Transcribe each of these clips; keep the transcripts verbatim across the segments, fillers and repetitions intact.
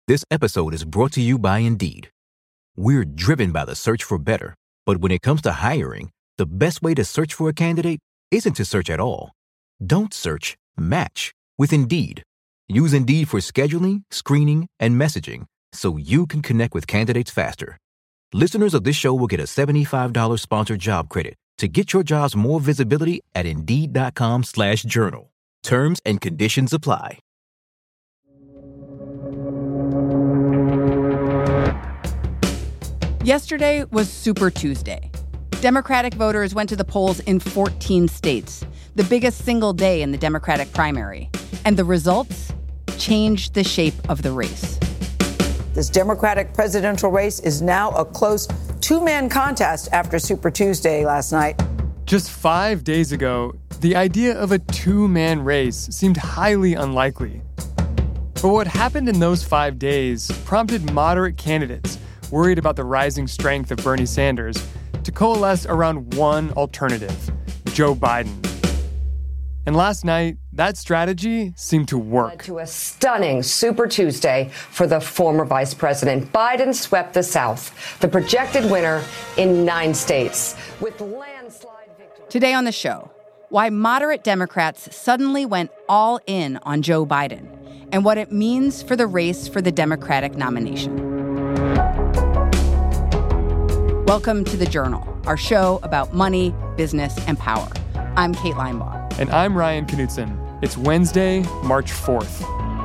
This episode is brought to you by Indeed. We're driven by the search for better, but when it comes to hiring, the best way to search for a candidate isn't to search at all. Don't search, match with Indeed. Use Indeed for scheduling, screening, and messaging so you can connect with candidates faster. Listeners of this show will get a seventy-five dollars sponsored job credit to get your jobs more visibility at Indeed.com slash journal. Terms and conditions apply. Yesterday was Super Tuesday. Democratic voters went to the polls in fourteen states, the biggest single day in the Democratic primary. And the results changed the shape of the race. This Democratic presidential race is now a close two-man contest after Super Tuesday last night. Just five days ago, the idea of a two-man race seemed highly unlikely. But what happened in those five days prompted moderate candidates worried about the rising strength of Bernie Sanders to coalesce around one alternative, Joe Biden. And last night, that strategy seemed to work. Led to a stunning Super Tuesday for the former vice president. Biden swept the South, the projected winner in nine states, with landslide victory. Today on the show, why moderate Democrats suddenly went all in on Joe Biden and what it means for the race for the Democratic nomination. Welcome to The Journal, our show about money, business, and power. I'm Kate Linebaugh. And I'm Ryan Knutson. It's Wednesday, March fourth.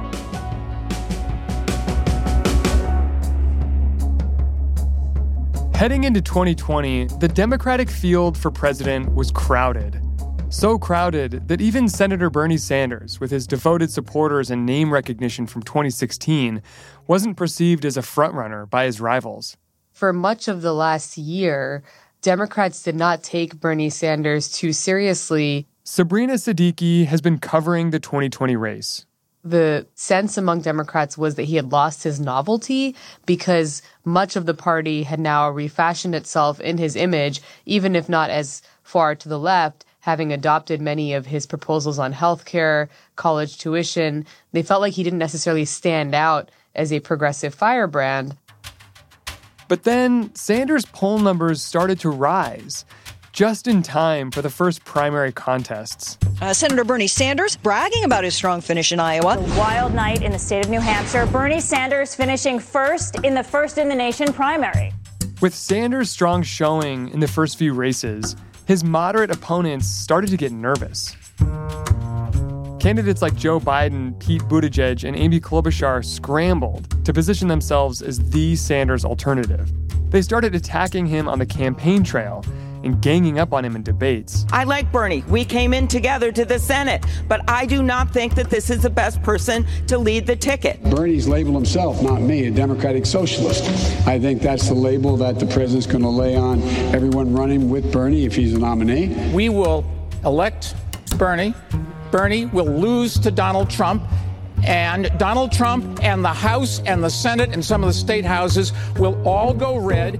Heading into twenty twenty, the Democratic field for president was crowded. So crowded that even Senator Bernie Sanders, with his devoted supporters and name recognition from twenty sixteen, wasn't perceived as a frontrunner by his rivals. For much of the last year, Democrats did not take Bernie Sanders too seriously. Sabrina Siddiqui has been covering the twenty twenty race. The sense among Democrats was that he had lost his novelty because much of the party had now refashioned itself in his image, even if not as far to the left, having adopted many of his proposals on healthcare, college tuition. They felt like he didn't necessarily stand out as a progressive firebrand. But then Sanders' poll numbers started to rise, just in time for the first primary contests. Uh, Senator Bernie Sanders bragging about his strong finish in Iowa. A wild night in the state of New Hampshire. Bernie Sanders finishing first in the first in the nation primary. With Sanders' strong showing in the first few races, his moderate opponents started to get nervous. Candidates like Joe Biden, Pete Buttigieg, and Amy Klobuchar scrambled to position themselves as the Sanders alternative. They started attacking him on the campaign trail and ganging up on him in debates. I like Bernie. We came in together to the Senate, but I do not think that this is the best person to lead the ticket. Bernie's labeled himself, not me, a Democratic socialist. I think that's the label that the president's going to lay on everyone running with Bernie if he's a nominee. We will elect Bernie. Bernie will lose to Donald Trump, and Donald Trump and the House and the Senate and some of the state houses will all go red.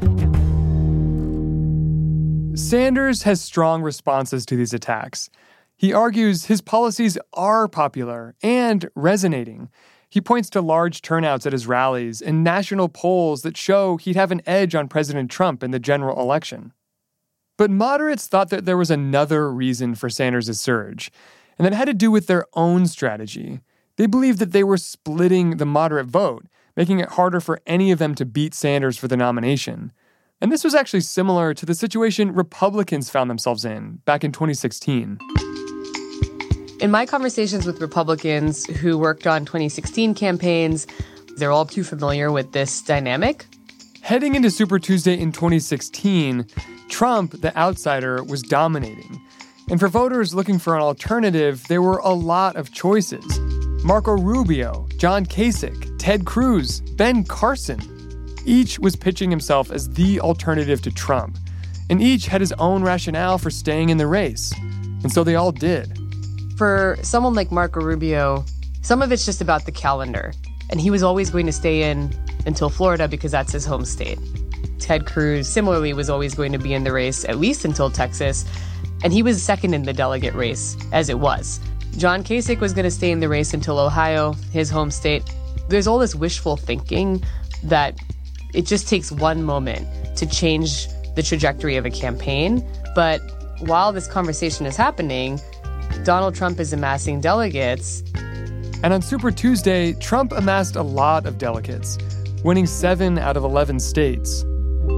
Sanders has strong responses to these attacks. He argues his policies are popular and resonating. He points to large turnouts at his rallies and national polls that show he'd have an edge on President Trump in the general election. But moderates thought that there was another reason for Sanders' surge, and that had to do with their own strategy. They believed that they were splitting the moderate vote, making it harder for any of them to beat Sanders for the nomination. And this was actually similar to the situation Republicans found themselves in back in twenty sixteen. In my conversations with Republicans who worked on twenty sixteen campaigns, they're all too familiar with this dynamic. Heading into Super Tuesday in twenty sixteen, Trump, the outsider, was dominating. And for voters looking for an alternative, there were a lot of choices. Marco Rubio, John Kasich, Ted Cruz, Ben Carson. Each was pitching himself as the alternative to Trump. And each had his own rationale for staying in the race. And so they all did. For someone like Marco Rubio, some of it's just about the calendar. And he was always going to stay in until Florida because that's his home state. Ted Cruz, similarly, was always going to be in the race at least until Texas. And he was second in the delegate race, as it was. John Kasich was going to stay in the race until Ohio, his home state. There's all this wishful thinking that it just takes one moment to change the trajectory of a campaign. But while this conversation is happening, Donald Trump is amassing delegates. And on Super Tuesday, Trump amassed a lot of delegates, winning seven out of eleven states.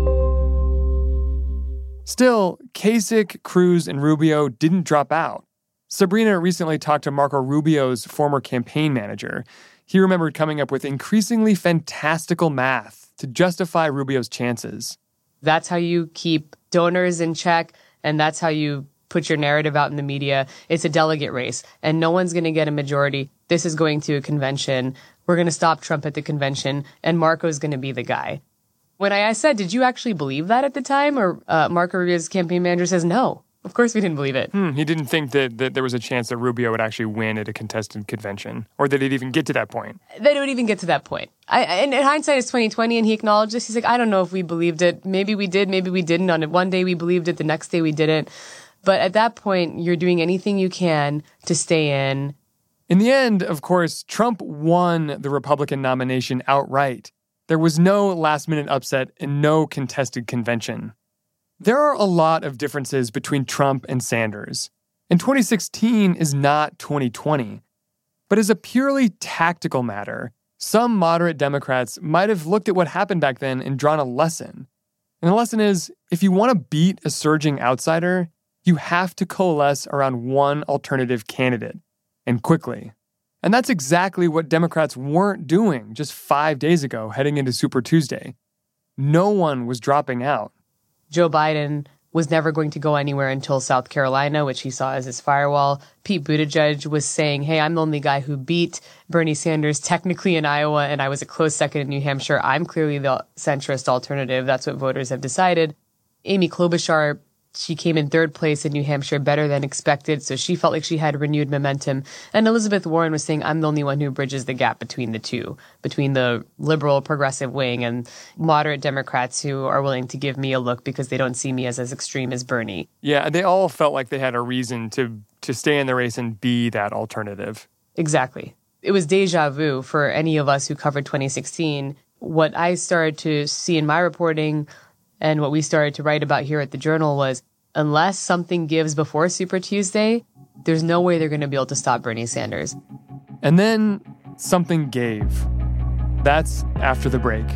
Still, Kasich, Cruz, and Rubio didn't drop out. Sabrina recently talked to Marco Rubio's former campaign manager. He remembered coming up with increasingly fantastical math to justify Rubio's chances. That's how you keep donors in check, and that's how you put your narrative out in the media. It's a delegate race, and no one's going to get a majority. This is going to a convention. We're going to stop Trump at the convention, and Marco's going to be the guy. When I said, did you actually believe that at the time? Or uh, Marco Rubio's campaign manager says, no. Of course we didn't believe it. Hmm, he didn't think that, that there was a chance that Rubio would actually win at a contested convention, or that it'd even get to that point. That it would even get to that point. I, and in hindsight, it's twenty twenty, and he acknowledged this. He's like, I don't know if we believed it. Maybe we did, maybe we didn't. On it, one day we believed it, the next day we didn't. But at that point, you're doing anything you can to stay in. In the end, of course, Trump won the Republican nomination outright. There was no last-minute upset and no contested convention. There are a lot of differences between Trump and Sanders. And twenty sixteen is not twenty twenty. But as a purely tactical matter, some moderate Democrats might have looked at what happened back then and drawn a lesson. And the lesson is, if you want to beat a surging outsider, you have to coalesce around one alternative candidate, and quickly. And that's exactly what Democrats weren't doing just five days ago heading into Super Tuesday. No one was dropping out. Joe Biden was never going to go anywhere until South Carolina, which he saw as his firewall. Pete Buttigieg was saying, hey, I'm the only guy who beat Bernie Sanders technically in Iowa, and I was a close second in New Hampshire. I'm clearly the centrist alternative. That's what voters have decided. Amy Klobuchar, she came in third place in New Hampshire, better than expected, so she felt like she had renewed momentum. And Elizabeth Warren was saying, I'm the only one who bridges the gap between the two, between the liberal progressive wing and moderate Democrats who are willing to give me a look because they don't see me as as extreme as Bernie. Yeah, they all felt like they had a reason to, to stay in the race and be that alternative. Exactly. It was deja vu for any of us who covered twenty sixteen. What I started to see in my reporting and what we started to write about here at the Journal was, unless something gives before Super Tuesday, there's no way they're going to be able to stop Bernie Sanders. And then something gave. That's after the break.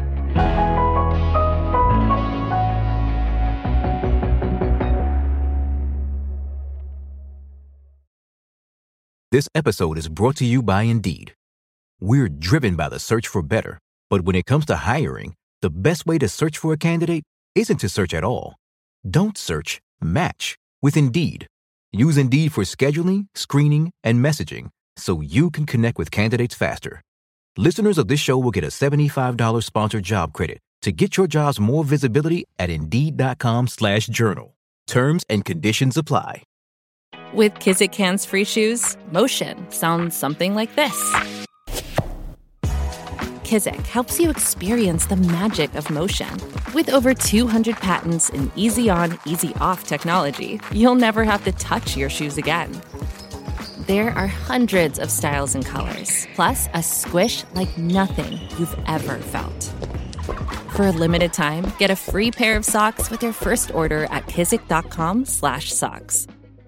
This episode is brought to you by Indeed. We're driven by the search for better, but when it comes to hiring, the best way to search for a candidate isn't to search at all. Don't search, match with Indeed. Use Indeed for scheduling, screening, and messaging so you can connect with candidates faster. Listeners of this show will get a seventy-five dollars sponsored job credit to get your jobs more visibility at Indeed.com slash journal. Terms and conditions apply. With Kasich hands-free shoes, motion sounds something like this. Kasich helps you experience the magic of motion. With over two hundred patents and easy-on, easy-off technology, you'll never have to touch your shoes again. There are hundreds of styles and colors, plus a squish like nothing you've ever felt. For a limited time, get a free pair of socks with your first order at Kasich.com slash socks.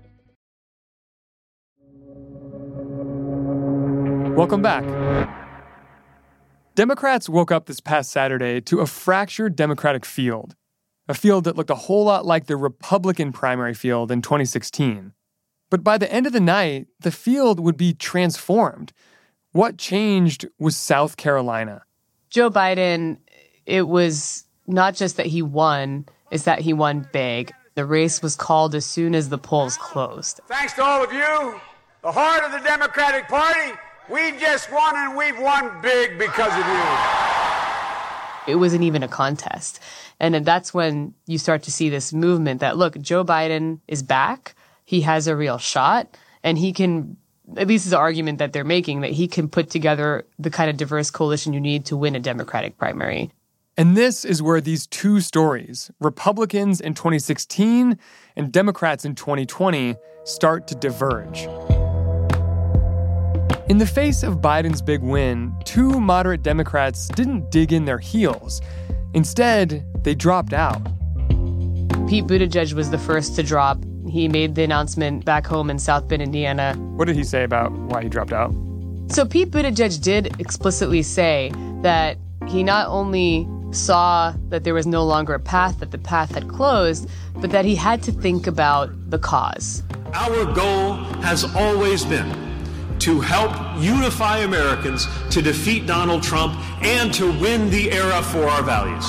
Welcome back. Democrats woke up this past Saturday to a fractured Democratic field, a field that looked a whole lot like the Republican primary field in twenty sixteen. But by the end of the night, the field would be transformed. What changed was South Carolina. Joe Biden, it was not just that he won, it's that he won big. The race was called as soon as the polls closed. Thanks to all of you, the heart of the Democratic Party, we just won, and we've won big because of you. It wasn't even a contest. And then that's when you start to see this movement that, look, Joe Biden is back. He has a real shot, and he can, at least is the argument that they're making, that he can put together the kind of diverse coalition you need to win a Democratic primary. And this is where these two stories, Republicans in twenty sixteen and Democrats in twenty twenty, start to diverge. In the face of Biden's big win, two moderate Democrats didn't dig in their heels. Instead, they dropped out. Pete Buttigieg was the first to drop. He made the announcement back home in South Bend, Indiana. What did he say about why he dropped out? So Pete Buttigieg did explicitly say that he not only saw that there was no longer a path, that the path had closed, but that he had to think about the cause. Our goal has always been to help unify Americans to defeat Donald Trump and to win the era for our values.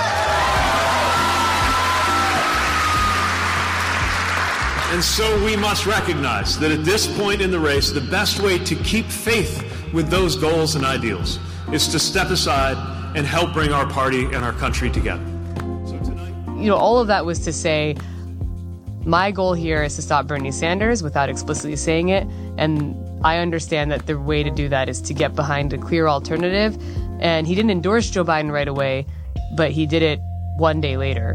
And so we must recognize that at this point in the race, the best way to keep faith with those goals and ideals is to step aside and help bring our party and our country together. So tonight, you know, all of that was to say, my goal here is to stop Bernie Sanders without explicitly saying it. And I understand that the way to do that is to get behind a clear alternative. And he didn't endorse Joe Biden right away, but he did it one day later.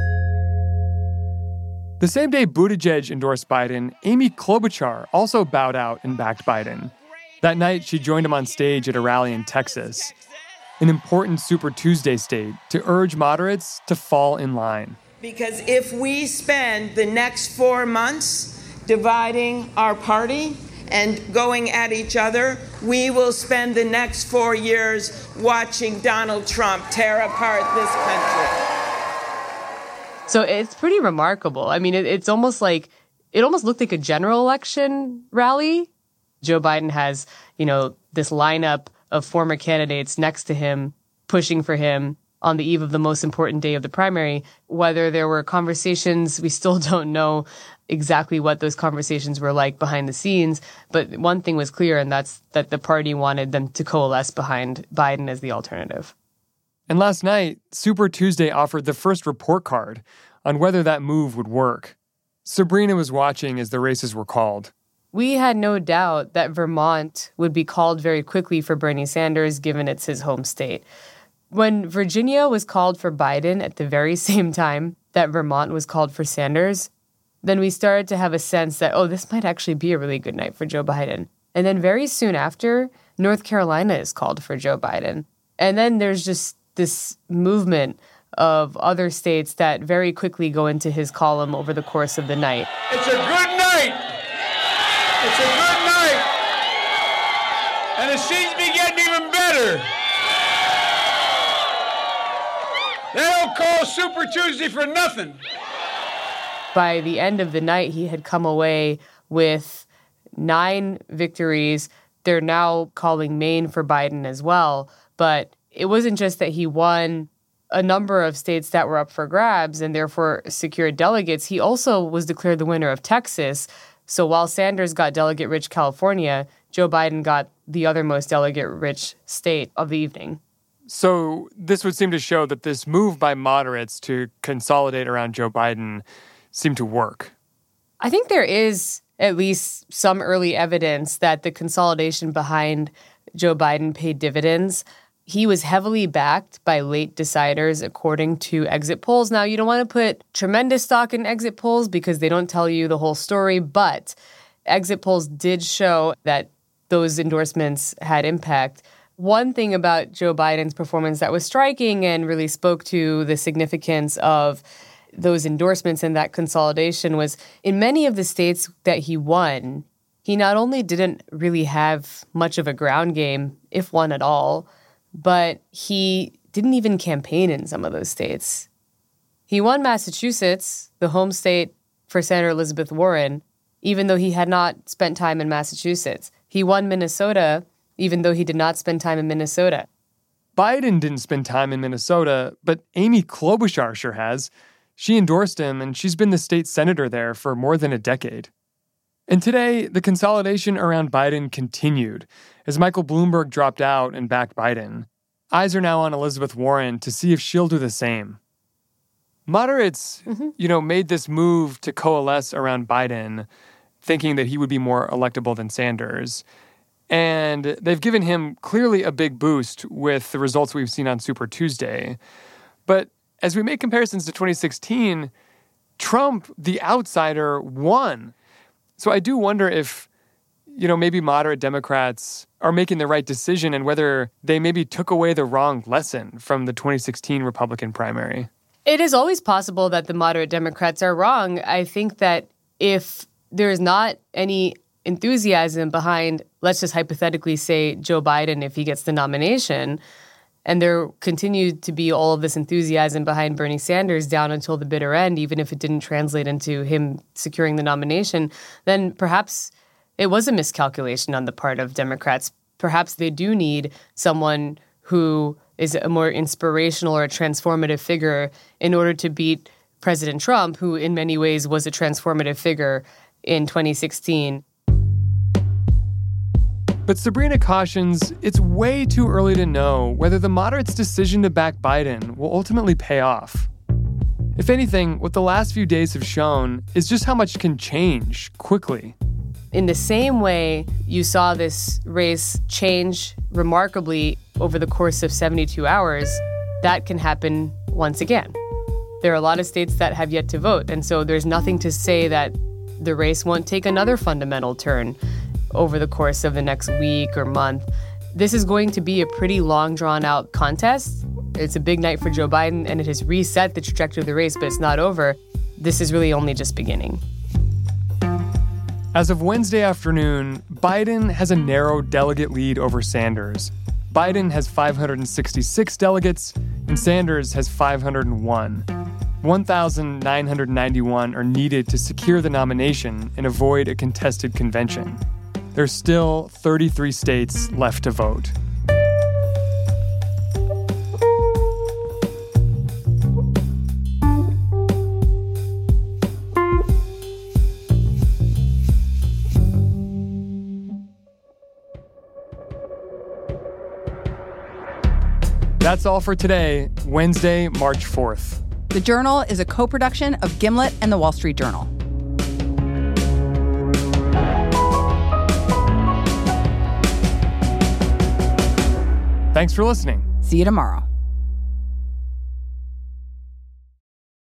The same day Buttigieg endorsed Biden, Amy Klobuchar also bowed out and backed Biden. That night, she joined him on stage at a rally in Texas, an important Super Tuesday state, to urge moderates to fall in line. Because if we spend the next four months dividing our party and going at each other, we will spend the next four years watching Donald Trump tear apart this country. So it's pretty remarkable. I mean, it, it's almost like, it almost looked like a general election rally. Joe Biden has, you know, this lineup of former candidates next to him, pushing for him on the eve of the most important day of the primary. Whether there were conversations, we still don't know exactly what those conversations were like behind the scenes. But one thing was clear, and that's that the party wanted them to coalesce behind Biden as the alternative. And last night, Super Tuesday offered the first report card on whether that move would work. Sabrina was watching as the races were called. We had no doubt that Vermont would be called very quickly for Bernie Sanders, given it's his home state. When Virginia was called for Biden at the very same time that Vermont was called for Sanders, then we started to have a sense that, oh, this might actually be a really good night for Joe Biden. And then very soon after, North Carolina is called for Joe Biden. And then there's just this movement of other states that very quickly go into his column over the course of the night. It's a good night. It's a good night. And it seems to be getting even better. They don't call Super Tuesday for nothing. By the end of the night, he had come away with nine victories. They're now calling Maine for Biden as well. But it wasn't just that he won a number of states that were up for grabs and therefore secured delegates. He also was declared the winner of Texas. So while Sanders got delegate-rich California, Joe Biden got the other most delegate-rich state of the evening. So this would seem to show that this move by moderates to consolidate around Joe Biden seemed to work. I think there is at least some early evidence that the consolidation behind Joe Biden paid dividends. He was heavily backed by late deciders, according to exit polls. Now, you don't want to put tremendous stock in exit polls because they don't tell you the whole story, but exit polls did show that those endorsements had impact. One thing about Joe Biden's performance that was striking and really spoke to the significance of those endorsements and that consolidation was in many of the states that he won, he not only didn't really have much of a ground game, if one at all, but he didn't even campaign in some of those states. He won Massachusetts, the home state for Senator Elizabeth Warren, even though he had not spent time in Massachusetts. He won Minnesota, even though he did not spend time in Minnesota. Biden didn't spend time in Minnesota, but Amy Klobuchar sure has. She endorsed him, and she's been the state senator there for more than a decade. And today, the consolidation around Biden continued as Michael Bloomberg dropped out and backed Biden. Eyes are now on Elizabeth Warren to see if she'll do the same. Moderates, mm-hmm. you know, made this move to coalesce around Biden, thinking that he would be more electable than Sanders. And they've given him clearly a big boost with the results we've seen on Super Tuesday. But as we make comparisons to twenty sixteen, Trump, the outsider, won. So I do wonder if, you know, maybe moderate Democrats are making the right decision and whether they maybe took away the wrong lesson from the twenty sixteen Republican primary. It is always possible that the moderate Democrats are wrong. I think that if there is not any enthusiasm behind, let's just hypothetically say, Joe Biden, if he gets the nomination, and there continued to be all of this enthusiasm behind Bernie Sanders down until the bitter end, even if it didn't translate into him securing the nomination, then perhaps it was a miscalculation on the part of Democrats. Perhaps they do need someone who is a more inspirational or a transformative figure in order to beat President Trump, who in many ways was a transformative figure in twenty sixteen. But Sabrina cautions it's way too early to know whether the moderates' decision to back Biden will ultimately pay off. If anything, what the last few days have shown is just how much can change quickly. In the same way you saw this race change remarkably over the course of seventy-two hours, that can happen once again. There are a lot of states that have yet to vote, and so there's nothing to say that the race won't take another fundamental turn over the course of the next week or month. This is going to be a pretty long, drawn-out contest. It's a big night for Joe Biden, and it has reset the trajectory of the race, but it's not over. This is really only just beginning. As of Wednesday afternoon, Biden has a narrow delegate lead over Sanders. Biden has five hundred sixty-six delegates, and Sanders has five hundred one. one thousand nine hundred ninety-one are needed to secure the nomination and avoid a contested convention. There's still thirty-three states left to vote. That's all for today, Wednesday, March fourth. The Journal is a co-production of Gimlet and The Wall Street Journal. Thanks for listening. See you tomorrow.